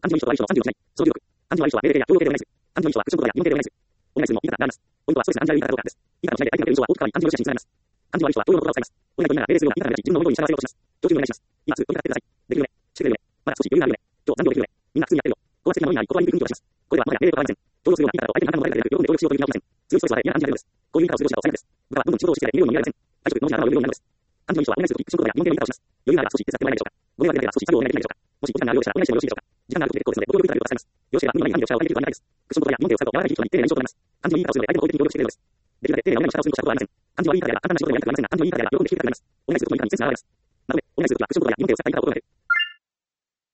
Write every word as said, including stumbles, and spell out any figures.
アンチの人は悪い人のさんじゅうよんしない。そのじゅうろく。アンチの悪い人は命令系や協力系ではないです。アンチのいい人はクッションことや日本系ではないです。お願いするの、いいからなります。ポイントはストレスがアンチが良いからどうかです。いいからとしないで相手の印象は大きく変わり、アンチの良しにつながります。アンチの悪い人は同様の言葉を使います。お願いと言いながら命令するような、いいからなり自分の思い通りに従わせようとします。上級にお願いします。今すぐ、お願いしてください。できるよね。してくれるよね。まだ少し余裕があるよね。今日残業できるよね。みんな普通にやってるよ。高圧的なものになり、言葉にくい雰囲気を出します。これではもはや命令とはありません。同情するような、いいからと相手の考え方ではなく、喜んで協力しようという気が起きません。強いストレスは嫌なアンチが出るのです。こういう言い方をするとしたらおさえるのです。部下はどんどん仕事をしているのに見られません。退職、納品の頭を呼ぶようになるのです。アンチのいい人はお願いするとき、クッションことや日本系の言い方をします。余裕があれば少し手伝ってもらえないでしょうか。ご迷惑が出れば少し作業をお願いできないでしょうか。もしお時間があるようでしたらお願いしてもよろしいでしょうか。時間があると結構ですので、ご協力いただければ助かります。よろしければ無理に何をしたらお願いできるとありがたいです。クッションことや日本系を使うと柔らかい人に丁寧な印象となります。アンチのいい方をするので相手も法的に協力してくれるのです。できるだけ丁寧なお願いの仕方をするとしたことはありません。アンチの悪い方であれば簡単な仕事をやりたくありませんが、アンチのいい方であれば喜んで引き受けたくなります。お願いするときにいかに切実なあれです。なので、お願いするときはクッションことや日本系を使ったいい方を心がける。